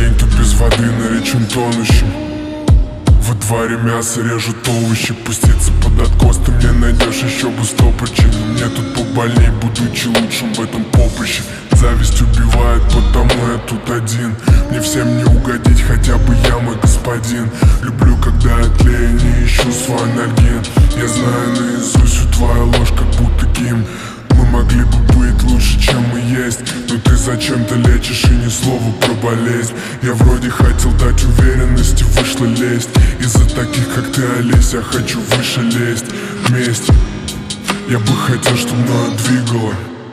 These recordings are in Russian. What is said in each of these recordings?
день тут без воды наречен тонущим. Во дворе мясо режут овощи. Пуститься под откос ты мне найдешь еще бы 100 причин. Мне тут побольней, будучи лучшим в этом поприще. Зависть убивает, потому я тут один. Мне всем не угодить, хотя бы я мой господин. Люблю, когда я тлею, не ищу свой анальгин. Я знаю наизусть, твоя ложь как будто гимн. Мы могли бы быть лучше, чем мы есть, но ты зачем-то лечишь и ни слова про болезнь. Я вроде хотел дать уверенности, вышло лезть. Из-за таких, как ты, Олесь, я хочу выше лезть. Месть, я бы хотел, чтобы мною двигало.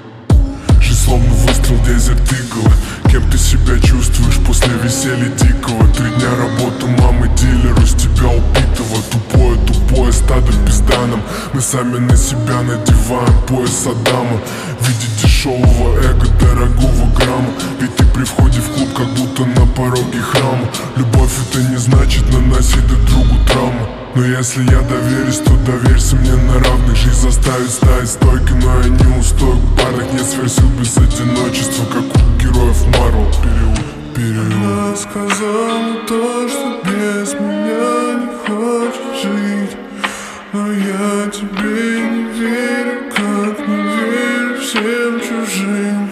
Жизнь словно выстрел Desert Eagle. Кем ты себя чувствуешь после веселья дикого? 3 дня работы мамы дилеру, с тебя убитого. Тупое стадо пизданом. Мы сами на себя надеваем пояс Адама. В виде дешевого эго, дорогого грамма. Ведь ты при входе в клуб как будто на пороге храма. Любовь это не значит наносить друг другу травму. Но если я доверюсь, то доверься мне на равных. Жизнь заставит стоять стойкой, но я не устою к парах. Нет сверхсил без одиночества, как у героев Марвел. Период. Она сказала то, что без меня не хочет жить. Но я тебе не верю, как не верю всем чужим.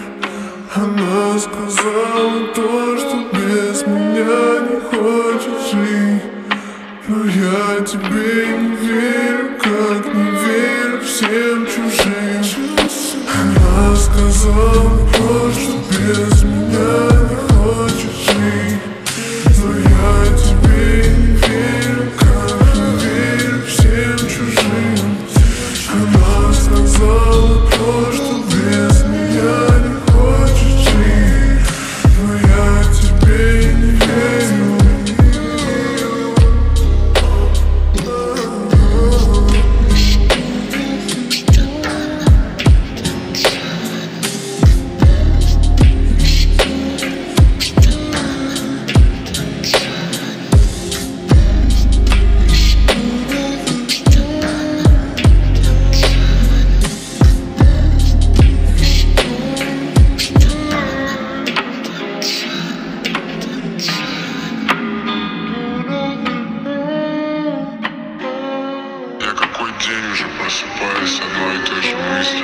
Она сказала то, что без меня не хочет жить. Но я тебе не верю, как не верю всем чужим. Она сказала то, что без меня не хочет жить. Но я тебе не верю, как не верю всем чужим. Она сказала то, что без меня не хочет жить. Но я тебе не верю. День уже просыпаюсь одной и той же мысли.